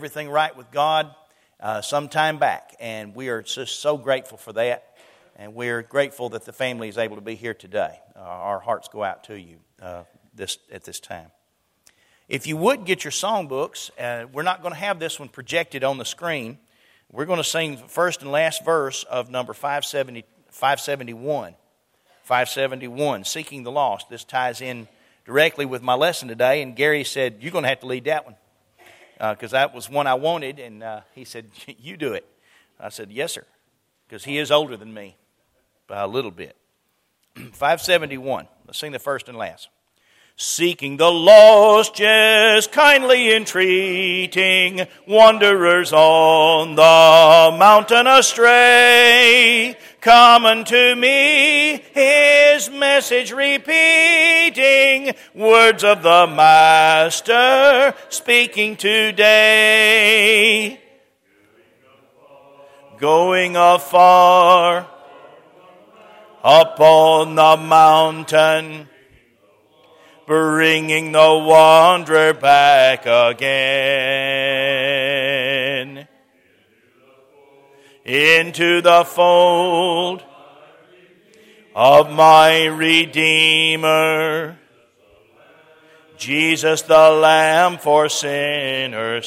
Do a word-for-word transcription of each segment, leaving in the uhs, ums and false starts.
everything right with God uh, some time back, and we are just so grateful for that, and we're grateful that the family is able to be here today. Uh, our hearts go out to you uh, this at this time. If you would get your songbooks, uh, we're not going to have this one projected on the screen. We're going to sing the first and last verse of number five seventy, five seventy-one. five seventy-one, Seeking the Lost. This ties in directly with my lesson today, and Gary said, you're going to have to lead that one, because uh, that was one I wanted, and uh, he said, you do it. I said, yes, sir, because he is older than me by a little bit. five seventy-one, let's sing the first and last. Seeking the lost, yes, kindly entreating wanderers on the mountain astray, come unto me, his message repeating, words of the Master speaking today. Going afar, up on the mountain, bringing the wanderer back again into the fold of my Redeemer, Jesus the Lamb for sinners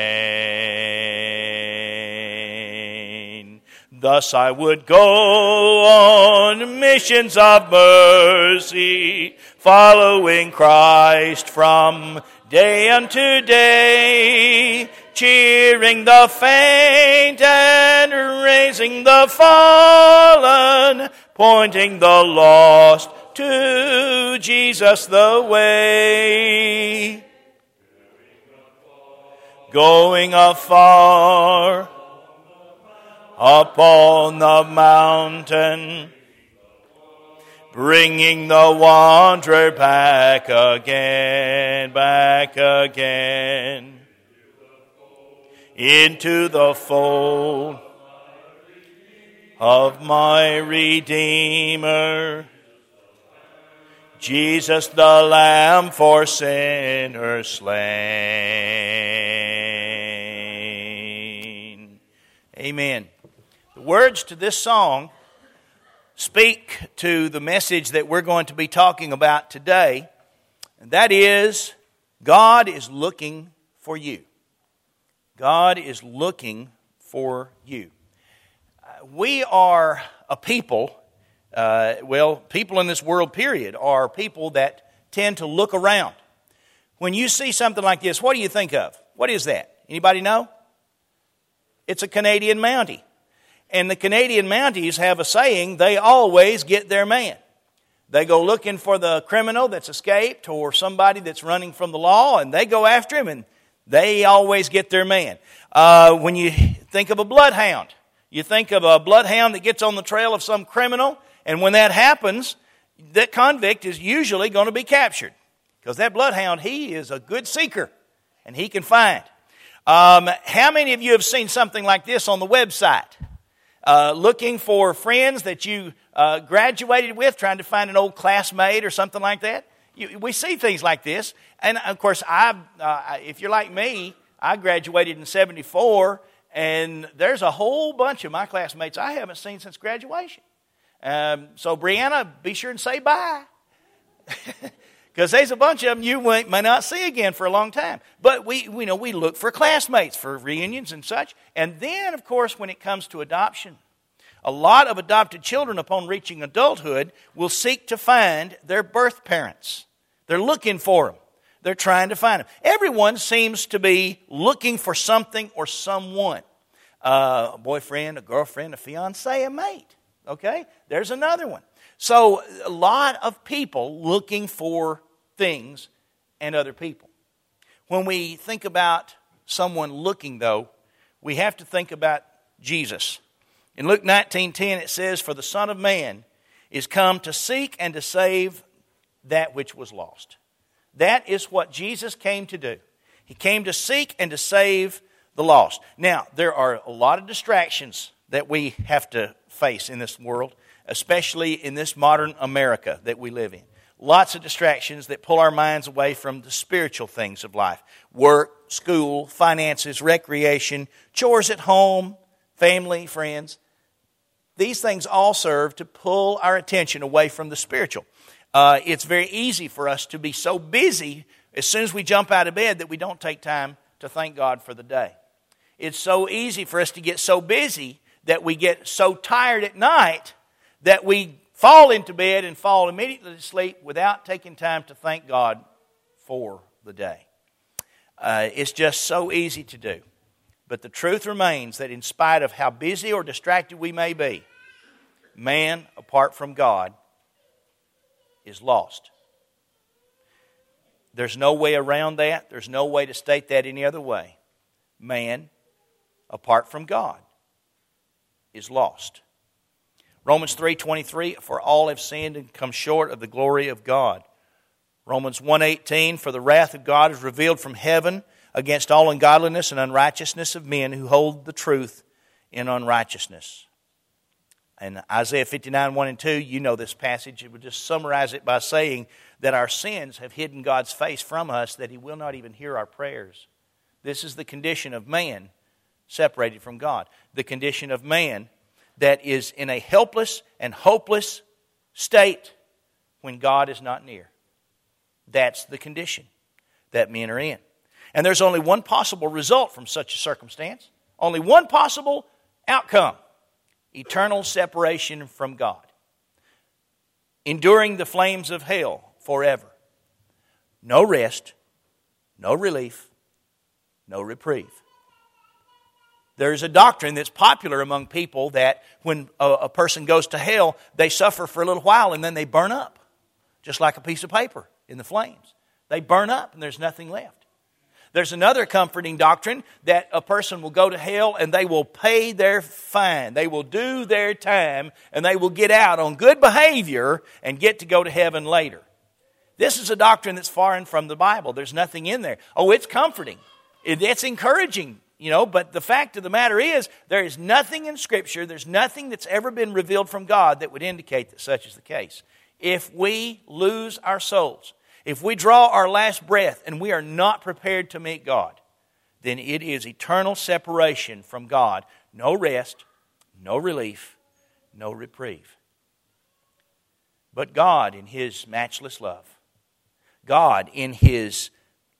slain. Thus I would go on missions of mercy, following Christ from day unto day, cheering the faint and raising the fallen, pointing the lost to Jesus the way. Going afar, up on the mountain, bringing the wanderer back again, back again, into the fold of my Redeemer, Jesus the Lamb for sinners slain. Amen. The words to this song speak to the message that we're going to be talking about today, and that is, God is looking for you. God is looking for you. Uh, we are a people, uh, well, people in this world, period, are people that tend to look around. When you see something like this, what do you think of? What is that? Anybody know? It's a Canadian Mountie. And the Canadian Mounties have a saying, they always get their man. They go looking for the criminal that's escaped or somebody that's running from the law, and they go after him, and they always get their man. Uh, when you think of a bloodhound, you think of a bloodhound that gets on the trail of some criminal, and when that happens, that convict is usually going to be captured. Because that bloodhound, he is a good seeker, and he can find. Um, how many of you have seen something like this on the website? Uh, looking for friends that you uh, graduated with, trying to find an old classmate or something like that. You, we see things like this. And, of course, I, uh, if you're like me, I graduated in seventy-four, and there's a whole bunch of my classmates I haven't seen since graduation. Um, so, Brianna, be sure and say bye. Because there's a bunch of them you may not see again for a long time. But we, we know we look for classmates for reunions and such. And then, of course, when it comes to adoption, a lot of adopted children upon reaching adulthood will seek to find their birth parents. They're looking for them. They're trying to find them. Everyone seems to be looking for something or someone. Uh, a boyfriend, a girlfriend, a fiance, a mate. Okay? There's another one. So a lot of people looking for things and other people. When we think about someone looking, though, we have to think about Jesus. In Luke nineteen ten it says, "For the Son of Man is come to seek and to save that which was lost." That is what Jesus came to do. He came to seek and to save the lost. Now, there are a lot of distractions that we have to face in this world, especially in this modern America that we live in. Lots of distractions that pull our minds away from the spiritual things of life. Work, school, finances, recreation, chores at home, family, friends. These things all serve to pull our attention away from the spiritual. Uh, it's very easy for us to be so busy as soon as we jump out of bed that we don't take time to thank God for the day. It's so easy for us to get so busy that we get so tired at night that we fall into bed and fall immediately to sleep without taking time to thank God for the day. Uh, it's just so easy to do. But the truth remains that in spite of how busy or distracted we may be, man, apart from God, is lost. There's no way around that. There's no way to state that any other way. Man, apart from God, is lost. Romans three twenty-three, for all have sinned and come short of the glory of God. Romans one eighteen, for the wrath of God is revealed from heaven against all ungodliness and unrighteousness of men who hold the truth in unrighteousness. And Isaiah fifty-nine, one and two, you know this passage. It would just summarize it by saying that our sins have hidden God's face from us, that He will not even hear our prayers. This is the condition of man separated from God. The condition of man that is in a helpless and hopeless state when God is not near. That's the condition that men are in. And there's only one possible result from such a circumstance. Only one possible outcome. Eternal separation from God. Enduring the flames of hell forever. No rest, no relief, no reprieve. There's a doctrine that's popular among people that when a, a person goes to hell, they suffer for a little while and then they burn up. Just like a piece of paper in the flames. They burn up and there's nothing left. There's another comforting doctrine that a person will go to hell and they will pay their fine. They will do their time and they will get out on good behavior and get to go to heaven later. This is a doctrine that's foreign from the Bible. There's nothing in there. Oh, it's comforting. It's encouraging, you know, but the fact of the matter is there is nothing in Scripture, there's nothing that's ever been revealed from God that would indicate that such is the case. If we lose our souls, if we draw our last breath and we are not prepared to meet God, then it is eternal separation from God. No rest, no relief, no reprieve. But God, in His matchless love, God, in His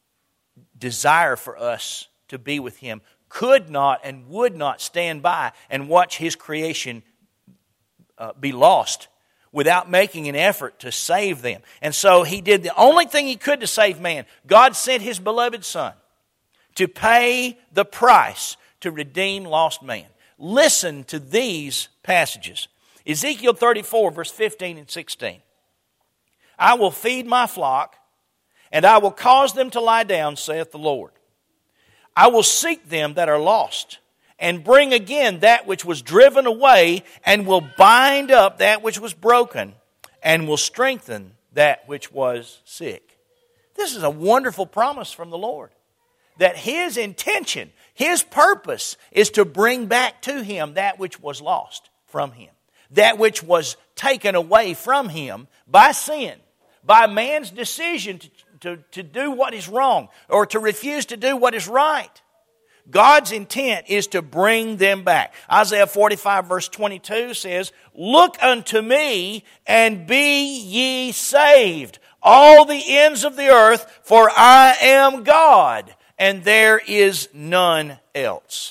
desire for us to be with Him, could not and would not stand by and watch His creation uh, be lost without making an effort to save them. And so He did the only thing He could to save man. God sent His beloved Son to pay the price to redeem lost man. Listen to these passages. Ezekiel thirty-four, verse fifteen and sixteen. I will feed my flock, and I will cause them to lie down, saith the Lord. I will seek them that are lost, and bring again that which was driven away, and will bind up that which was broken, and will strengthen that which was sick. This is a wonderful promise from the Lord. That His intention, His purpose, is to bring back to Him that which was lost from Him. That which was taken away from Him by sin, by man's decision to, to, to do what is wrong, or to refuse to do what is right. God's intent is to bring them back. Isaiah forty-five verse twenty-two says, look unto me and be ye saved, all the ends of the earth, for I am God, and there is none else.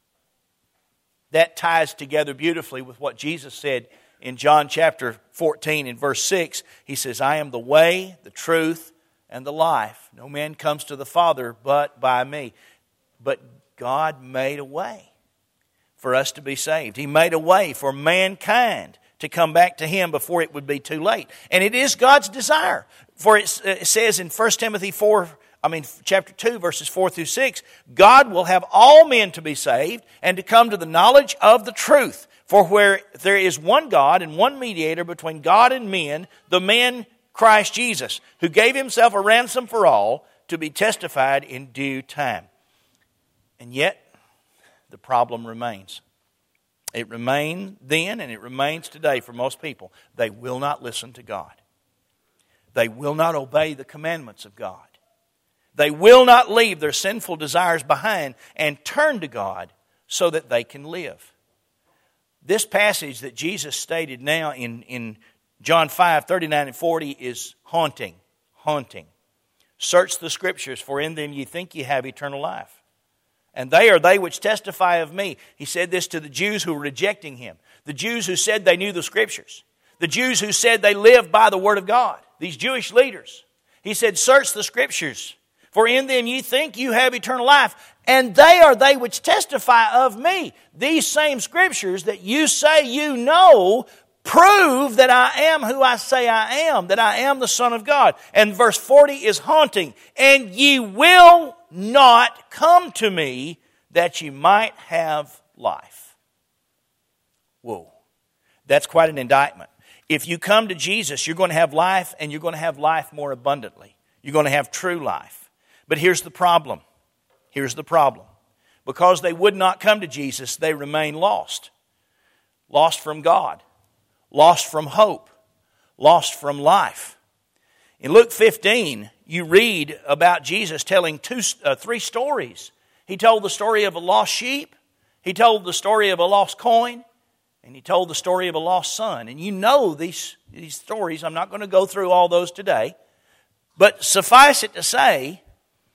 That ties together beautifully with what Jesus said in John chapter fourteen and verse six. He says, I am the way, the truth, and the life. No man comes to the Father but by me. But God made a way for us to be saved. He made a way for mankind to come back to Him before it would be too late. And it is God's desire. For it says in First Timothy four, I mean chapter two, verses four through six, God will have all men to be saved and to come to the knowledge of the truth. For where there is one God and one mediator between God and men, the man Christ Jesus, who gave Himself a ransom for all, to be testified in due time. And yet, the problem remains. It remained then and it remains today for most people. They will not listen to God. They will not obey the commandments of God. They will not leave their sinful desires behind and turn to God so that they can live. This passage that Jesus stated now in, in John five, thirty-nine and forty is haunting, haunting. Search the Scriptures, for in them ye think ye have eternal life. And they are they which testify of me. He said this to the Jews who were rejecting Him. The Jews who said they knew the Scriptures. The Jews who said they lived by the Word of God. These Jewish leaders. He said, search the Scriptures, for in them ye think you have eternal life. And they are they which testify of me. These same Scriptures that you say you know prove that I am who I say I am, that I am the Son of God. And verse forty is haunting. And ye will not come to me that ye might have life. Whoa. That's quite an indictment. If you come to Jesus, you're going to have life, and you're going to have life more abundantly. You're going to have true life. But here's the problem. Here's the problem. Because they would not come to Jesus, they remain lost. Lost from God. Lost from hope. Lost from life. In Luke fifteen, you read about Jesus telling two, uh, three stories. He told the story of a lost sheep. He told the story of a lost coin. And he told the story of a lost son. And you know these, these stories. I'm not going to go through all those today. But suffice it to say,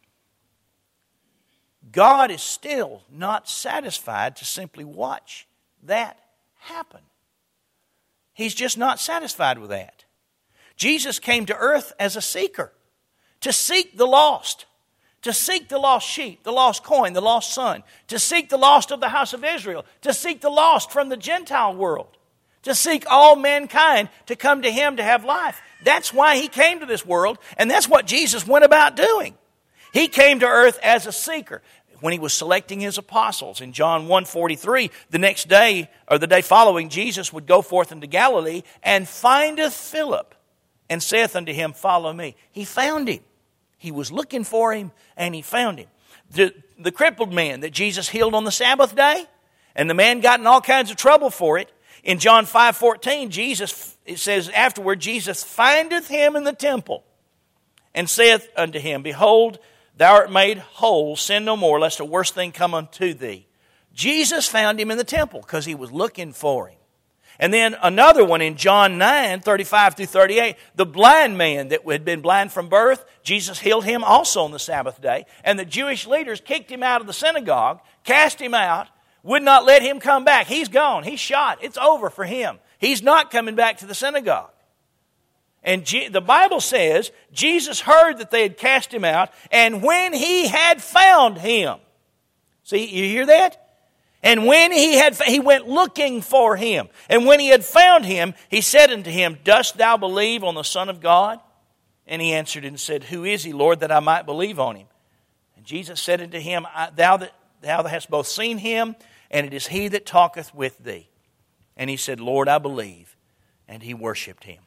God is still not satisfied to simply watch that happen. He's just not satisfied with that. Jesus came to earth as a seeker, to seek the lost, to seek the lost sheep, the lost coin, the lost son, to seek the lost of the house of Israel, to seek the lost from the Gentile world, to seek all mankind to come to Him to have life. That's why He came to this world, and that's what Jesus went about doing. He came to earth as a seeker. When He was selecting His apostles in John one forty-three, the next day, or the day following, Jesus would go forth into Galilee and findeth Philip and saith unto him, follow me. He found him. He was looking for him, and he found him. The, the crippled man that Jesus healed on the Sabbath day, and the man got in all kinds of trouble for it. In John five fourteen, Jesus, it says afterward, Jesus findeth him in the temple and saith unto him, behold, thou art made whole, sin no more, lest a worse thing come unto thee. Jesus found him in the temple because he was looking for him. And then another one in John nine, thirty-five through thirty-eight, the blind man that had been blind from birth, Jesus healed him also on the Sabbath day. And the Jewish leaders kicked him out of the synagogue, cast him out, would not let him come back. He's gone. He's shot. It's over for him. He's not coming back to the synagogue. And G- the Bible says Jesus heard that they had cast him out, and when he had found him. See, you hear that? And when he had, he went looking for him. And when he had found him, he said unto him, dost thou believe on the Son of God? And he answered and said, who is he, Lord, that I might believe on him? And Jesus said unto him, thou that thou hast both seen him, and it is he that talketh with thee. And he said, Lord, I believe. And he worshipped him.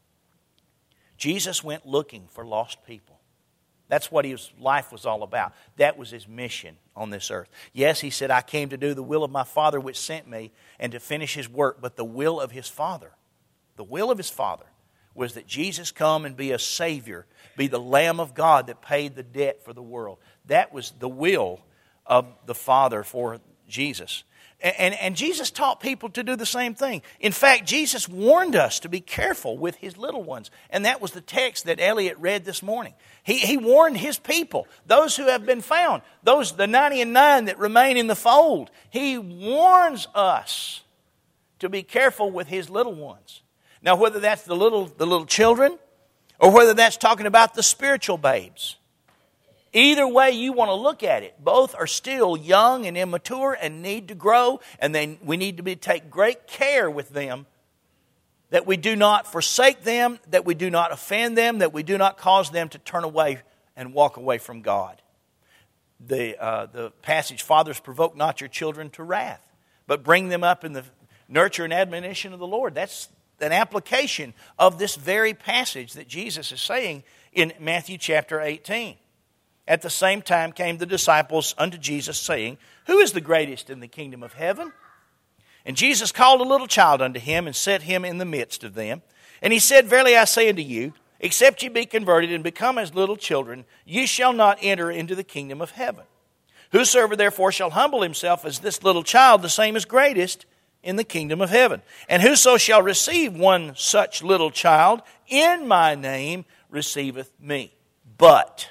Jesus went looking for lost people. That's what his life was all about. That was his mission on this earth. Yes, he said, I came to do the will of my Father which sent me and to finish his work. But the will of his Father, the will of his Father was that Jesus come and be a Savior, be the Lamb of God that paid the debt for the world. That was the will of the Father for Jesus. And, and, and Jesus taught people to do the same thing. In fact, Jesus warned us to be careful with his little ones. And that was the text that Elliot read this morning. He, he warned his people, those who have been found, those the ninety and nine that remain in the fold. He warns us to be careful with his little ones. Now, whether that's the little, the little children or whether that's talking about the spiritual babes, either way you want to look at it, both are still young and immature and need to grow, and then we need to be, take great care with them, that we do not forsake them, that we do not offend them, that we do not cause them to turn away and walk away from God. The, uh, the passage, fathers, provoke not your children to wrath, but bring them up in the nurture and admonition of the Lord. That's an application of this very passage that Jesus is saying in Matthew chapter eighteen. At the same time came the disciples unto Jesus, saying, who is the greatest in the kingdom of heaven? And Jesus called a little child unto him, and set him in the midst of them. And he said, verily I say unto you, except ye be converted and become as little children, ye shall not enter into the kingdom of heaven. Whosoever therefore shall humble himself as this little child, the same is greatest in the kingdom of heaven. And whoso shall receive one such little child in my name receiveth me. But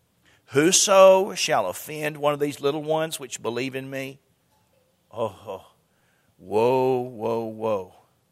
whoso shall offend one of these little ones which believe in me, oh, oh woe, woe, woe.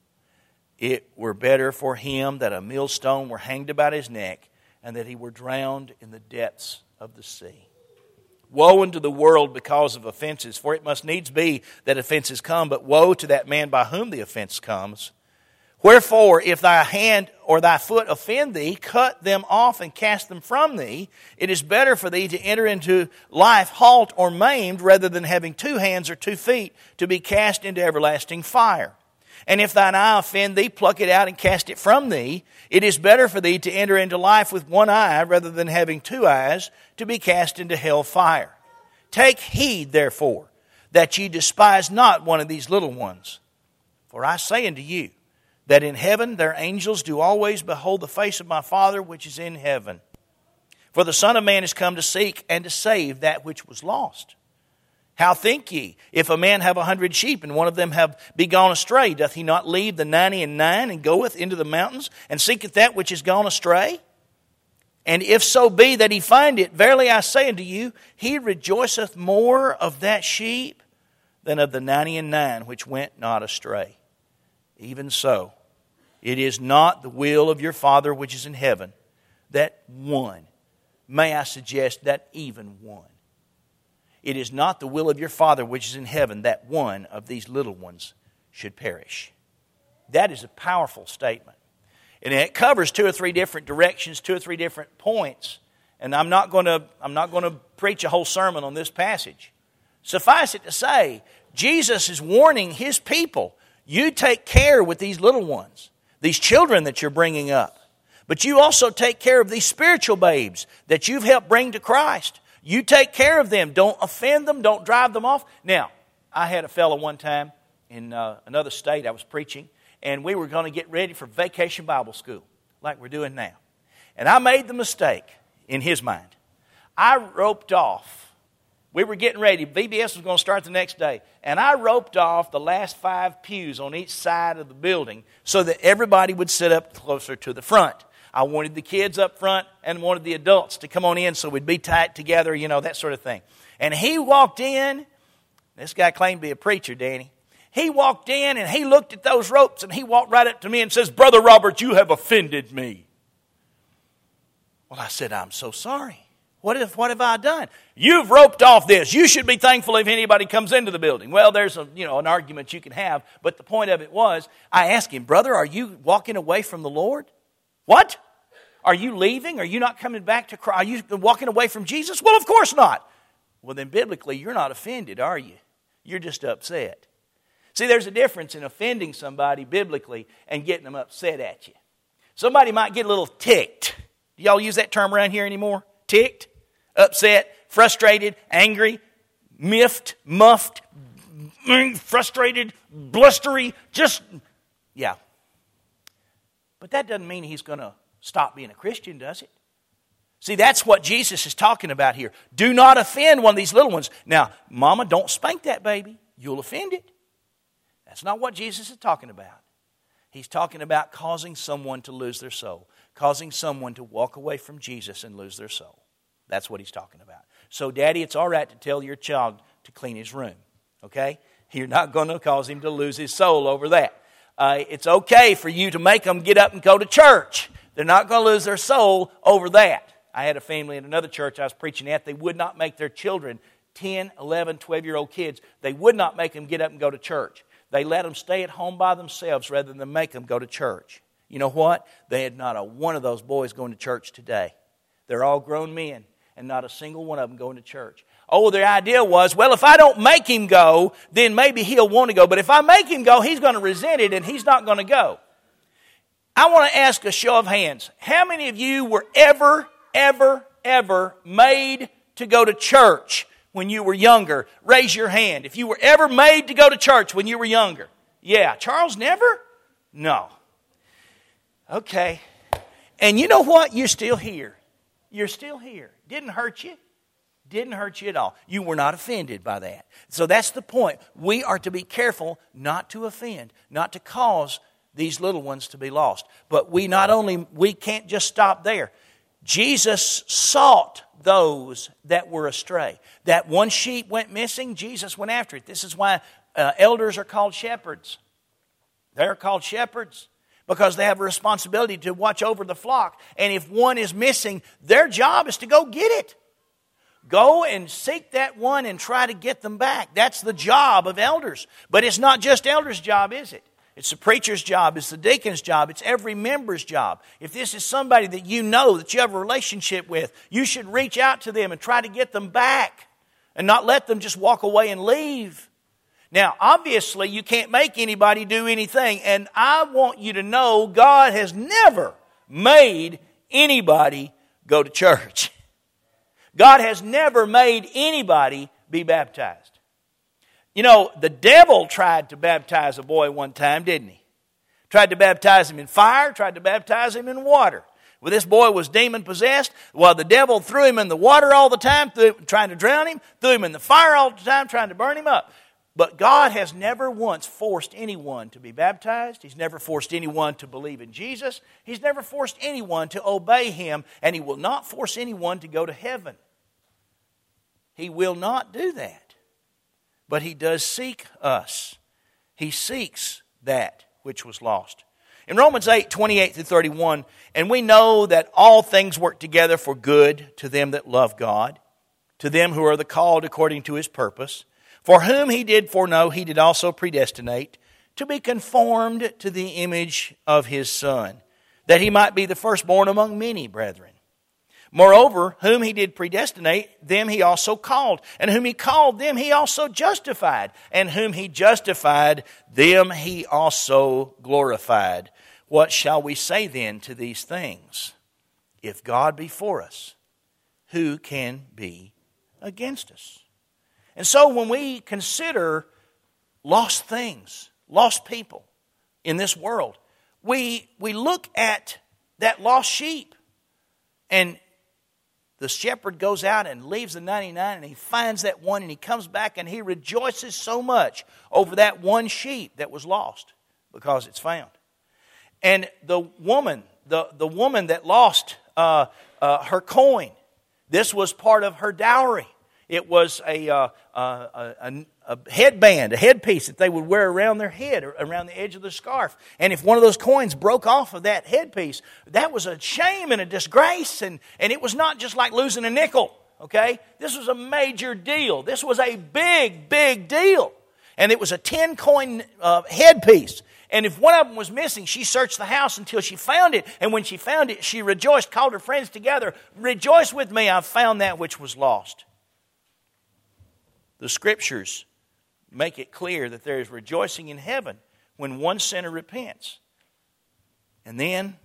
It were better for him that a millstone were hanged about his neck, and that he were drowned in the depths of the sea. Woe unto the world because of offenses, for it must needs be that offenses come, but woe to that man by whom the offense comes. Wherefore, if thy hand or thy foot offend thee, cut them off and cast them from thee. It is better for thee to enter into life halt or maimed, rather than having two hands or two feet to be cast into everlasting fire. And if thine eye offend thee, pluck it out and cast it from thee. It is better for thee to enter into life with one eye, rather than having two eyes to be cast into hell fire. Take heed, therefore, that ye despise not one of these little ones. For I say unto you, that in heaven their angels do always behold the face of my Father which is in heaven. For the Son of Man is come to seek and to save that which was lost. How think ye, if a man have a hundred sheep, and one of them have be gone astray, doth he not leave the ninety and nine, and goeth into the mountains, and seeketh that which is gone astray? And if so be that he find it, verily I say unto you, he rejoiceth more of that sheep than of the ninety and nine which went not astray. Even so, it is not the will of your Father which is in heaven that one, may I suggest that even one, it is not the will of your Father which is in heaven that one of these little ones should perish. That is a powerful statement. And it covers two or three different directions, two or three different points. And I'm not going to, I'm not going to preach a whole sermon on this passage. Suffice it to say, Jesus is warning His people, you take care with these little ones, these children that you're bringing up. But you also take care of these spiritual babes that you've helped bring to Christ. You take care of them. Don't offend them. Don't drive them off. Now, I had a fellow one time in uh, another state I was preaching, and we were going to get ready for Vacation Bible School, like we're doing now. And I made the mistake, in his mind. I roped off. We were getting ready. V B S was going to start the next day. And I roped off the last five pews on each side of the building so that everybody would sit up closer to the front. I wanted the kids up front and wanted the adults to come on in so we'd be tight together, you know, that sort of thing. And he walked in. This guy claimed to be a preacher, Danny. He walked in and he looked at those ropes and he walked right up to me and says, Brother Robert, you have offended me. Well, I said, I'm so sorry. What if, what have I done? You've roped off this. You should be thankful if anybody comes into the building. Well, there's a, you know, an argument you can have, but the point of it was, I asked him, brother, are you walking away from the Lord? What? Are you leaving? Are you not coming back to Christ? Are you walking away from Jesus? Well, of course not. Well, then biblically, you're not offended, are you? You're just upset. See, there's a difference in offending somebody biblically and getting them upset at you. Somebody might get a little ticked. Do y'all use that term around here anymore? Ticked? Upset, frustrated, angry, miffed, muffed, frustrated, blustery, just, yeah. But that doesn't mean he's going to stop being a Christian, does it? See, that's what Jesus is talking about here. Do not offend one of these little ones. Now, mama, don't spank that baby. You'll offend it. That's not what Jesus is talking about. He's talking about causing someone to lose their soul, causing someone to walk away from Jesus and lose their soul. That's what he's talking about. So, Daddy, it's all right to tell your child to clean his room, okay? You're not going to cause him to lose his soul over that. Uh, it's okay for you to make them get up and go to church. They're not going to lose their soul over that. I had a family in another church I was preaching at. They would not make their children, ten, eleven, twelve-year-old kids, they would not make them get up and go to church. They let them stay at home by themselves rather than make them go to church. You know what? They had not a one of those boys going to church today. They're all grown men, and not a single one of them going to church. Oh, their idea was, well, if I don't make him go, then maybe he'll want to go. But if I make him go, he's going to resent it, and he's not going to go. I want to ask a show of hands. How many of you were ever, ever, ever made to go to church when you were younger? Raise your hand. If you were ever made to go to church when you were younger. Yeah. Charles, never? No. Okay. And you know what? You're still here. You're still here. Didn't hurt you. Didn't hurt you at all. You were not offended by that. So that's the point. We are to be careful not to offend, not to cause these little ones to be lost. But we not only, we can't just stop there. Jesus sought those that were astray. That one sheep went missing, Jesus went after it. This is why uh, elders are called shepherds. They're called shepherds because they have a responsibility to watch over the flock. And if one is missing, their job is to go get it. Go and seek that one and try to get them back. That's the job of elders. But it's not just elders' job, is it? It's the preacher's job. It's the deacon's job. It's every member's job. If this is somebody that you know, that you have a relationship with, you should reach out to them and try to get them back and not let them just walk away and leave. Now, obviously, you can't make anybody do anything. And I want you to know God has never made anybody go to church. God has never made anybody be baptized. You know, the devil tried to baptize a boy one time, didn't he? Tried to baptize him in fire, tried to baptize him in water. Well, this boy was demon-possessed. Well, the devil threw him in the water all the time, threw, trying to drown him, threw him in the fire all the time, trying to burn him up. But God has never once forced anyone to be baptized. He's never forced anyone to believe in Jesus. He's never forced anyone to obey Him, and He will not force anyone to go to heaven. He will not do that. But He does seek us. He seeks that which was lost. In Romans eight, twenty-eight through thirty-one, and we know that all things work together for good to them that love God, to them who are the called according to His purpose. For whom He did foreknow, He did also predestinate to be conformed to the image of His Son, that He might be the firstborn among many brethren. Moreover, whom He did predestinate, them He also called. And whom He called, them He also justified. And whom He justified, them He also glorified. What shall we say then to these things? If God be for us, who can be against us? And so when we consider lost things, lost people in this world, we, we look at that lost sheep, and the shepherd goes out and leaves the ninety-nine, and he finds that one, and he comes back, and he rejoices so much over that one sheep that was lost because it's found. And the woman, the, the woman that lost uh, uh, her coin, this was part of her dowry. It was a, uh, uh, a, a headband, a headpiece that they would wear around their head, or around the edge of the scarf. And if one of those coins broke off of that headpiece, that was a shame and a disgrace. And, and it was not just like losing a nickel, okay? This was a major deal. This was a big, big deal. And it was a ten-coin uh, headpiece. And if one of them was missing, she searched the house until she found it. And when she found it, she rejoiced, called her friends together. Rejoice with me, I've found that which was lost. The Scriptures make it clear that there is rejoicing in heaven when one sinner repents. And then,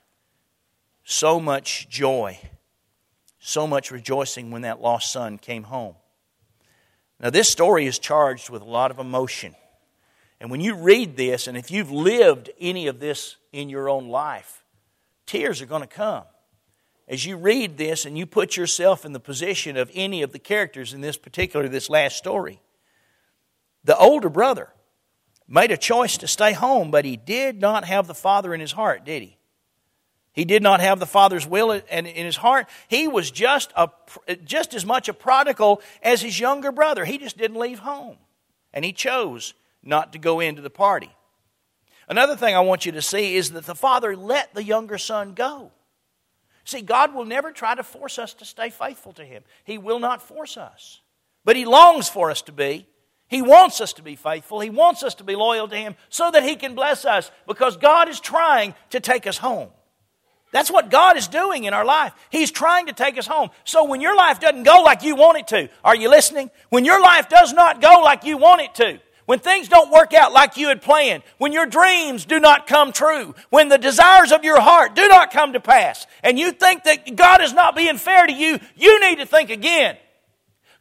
so much joy, so much rejoicing when that lost son came home. Now, this story is charged with a lot of emotion. And when you read this, and if you've lived any of this in your own life, tears are going to come. As you read this and you put yourself in the position of any of the characters in this particular, this last story, the older brother made a choice to stay home, but he did not have the father in his heart, did he? He did not have the father's will in his heart. He was just a, just as much a prodigal as his younger brother. He just didn't leave home. And he chose not to go into the party. Another thing I want you to see is that the father let the younger son go. See, God will never try to force us to stay faithful to Him. He will not force us. But He longs for us to be. He wants us to be faithful. He wants us to be loyal to Him so that He can bless us, because God is trying to take us home. That's what God is doing in our life. He's trying to take us home. So when your life doesn't go like you want it to, are you listening? When your life does not go like you want it to, when things don't work out like you had planned, when your dreams do not come true, when the desires of your heart do not come to pass, and you think that God is not being fair to you, you need to think again.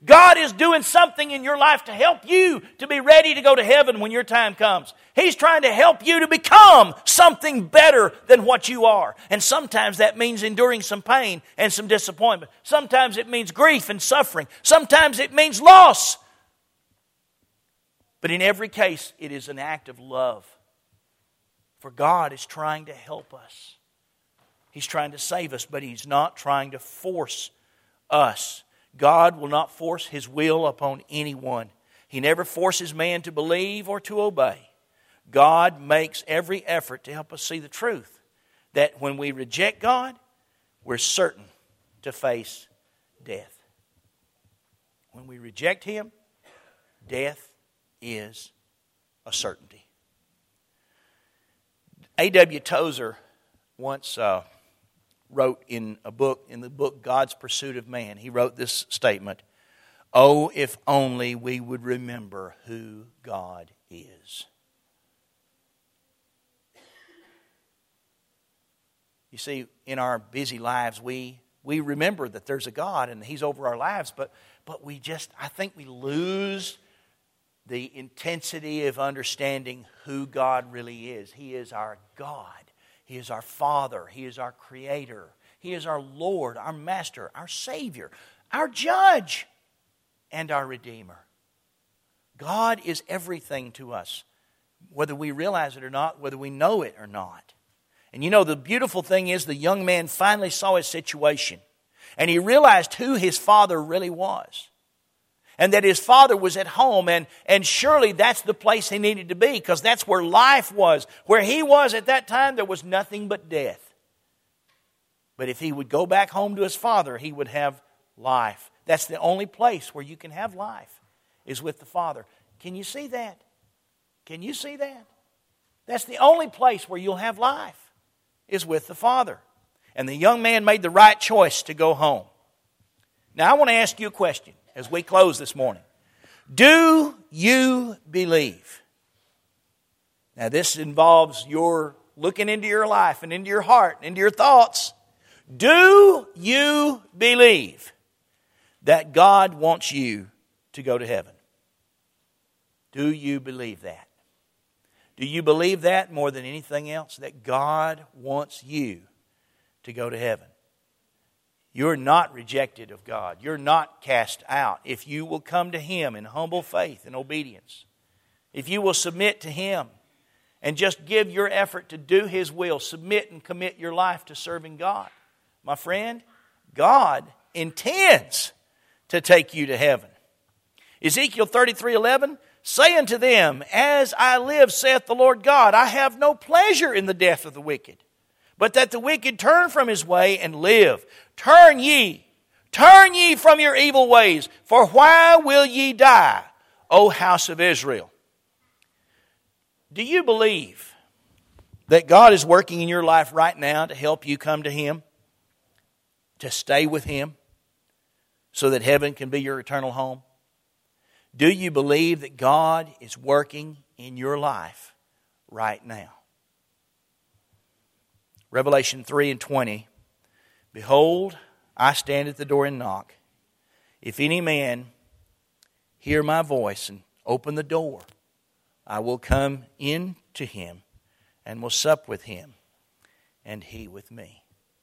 God is doing something in your life to help you to be ready to go to heaven when your time comes. He's trying to help you to become something better than what you are. And sometimes that means enduring some pain and some disappointment. Sometimes it means grief and suffering. Sometimes it means loss. But in every case, it is an act of love. For God is trying to help us. He's trying to save us, but He's not trying to force us. God will not force His will upon anyone. He never forces man to believe or to obey. God makes every effort to help us see the truth, that when we reject God, we're certain to face death. When we reject Him, death is a certainty. A W Tozer once uh, wrote in a book, in the book God's Pursuit of Man, he wrote this statement, "Oh, if only we would remember who God is." You see, in our busy lives, we we remember that there's a God and He's over our lives, but but we just, I think we lose the intensity of understanding who God really is. He is our God. He is our Father. He is our Creator. He is our Lord, our Master, our Savior, our Judge, and our Redeemer. God is everything to us, whether we realize it or not, whether we know it or not. And you know, the beautiful thing is the young man finally saw his situation, and he realized who his father really was. And that his father was at home, and, and surely that's the place he needed to be, because that's where life was. Where he was at that time, there was nothing but death. But if he would go back home to his father, he would have life. That's the only place where you can have life, is with the Father. Can you see that? Can you see that? That's the only place where you'll have life, is with the Father. And the young man made the right choice to go home. Now I want to ask you a question as we close this morning. Do you believe? Now this involves your looking into your life and into your heart and into your thoughts. Do you believe that God wants you to go to heaven? Do you believe that? Do you believe that more than anything else? That God wants you to go to heaven? You're not rejected of God. You're not cast out if you will come to Him in humble faith and obedience. If you will submit to Him and just give your effort to do His will, submit and commit your life to serving God. My friend, God intends to take you to heaven. Ezekiel thirty-three eleven, say unto them, as I live, saith the Lord God, I have no pleasure in the death of the wicked, but that the wicked turn from his way and live. Turn ye, turn ye from your evil ways, for why will ye die, O house of Israel? Do you believe that God is working in your life right now to help you come to Him, to stay with Him, so that heaven can be your eternal home? Do you believe that God is working in your life right now? Revelation three and twenty, behold, I stand at the door and knock. If any man hear my voice and open the door, I will come in to him and will sup with him and he with me.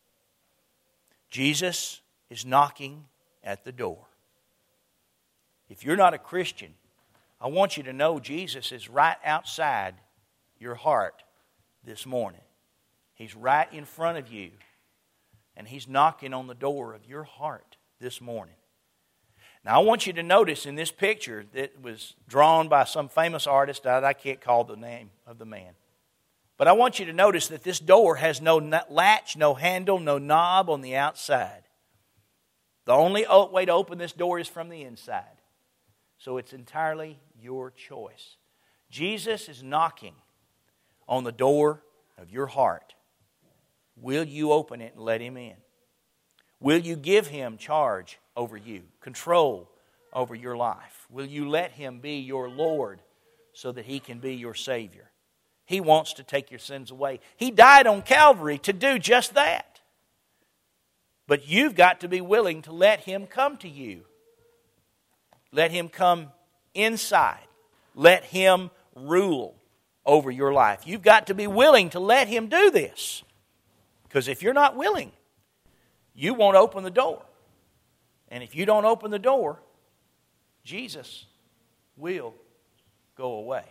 Jesus is knocking at the door. If you're not a Christian, I want you to know Jesus is right outside your heart this morning. He's right in front of you, and He's knocking on the door of your heart this morning. Now, I want you to notice in this picture that was drawn by some famous artist that I can't call the name of the man. But I want you to notice that this door has no latch, no handle, no knob on the outside. The only way to open this door is from the inside. So it's entirely your choice. Jesus is knocking on the door of your heart. Will you open it and let Him in? Will you give Him charge over you, control over your life? Will you let Him be your Lord so that He can be your Savior? He wants to take your sins away. He died on Calvary to do just that. But you've got to be willing to let Him come to you. Let Him come inside. Let Him rule over your life. You've got to be willing to let Him do this. Because if you're not willing, you won't open the door. And if you don't open the door, Jesus will go away.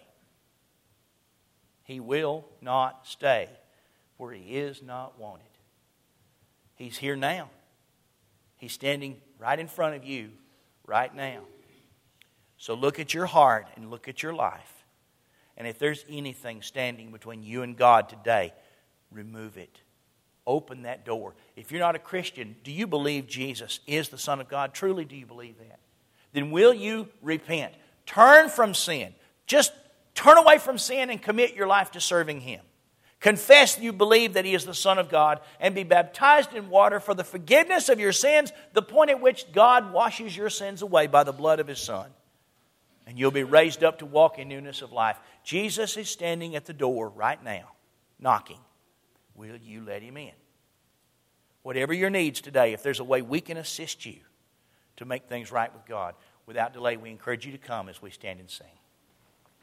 He will not stay where He is not wanted. He's here now. He's standing right in front of you right now. So look at your heart and look at your life. And if there's anything standing between you and God today, remove it. Open that door. If you're not a Christian, do you believe Jesus is the Son of God? Truly, do you believe that? Then will you repent? Turn from sin. Just turn away from sin and commit your life to serving Him. Confess you believe that He is the Son of God and be baptized in water for the forgiveness of your sins, the point at which God washes your sins away by the blood of His Son. And you'll be raised up to walk in newness of life. Jesus is standing at the door right now, knocking. Will you let Him in? Whatever your needs today, if there's a way we can assist you to make things right with God, without delay, we encourage you to come as we stand and sing.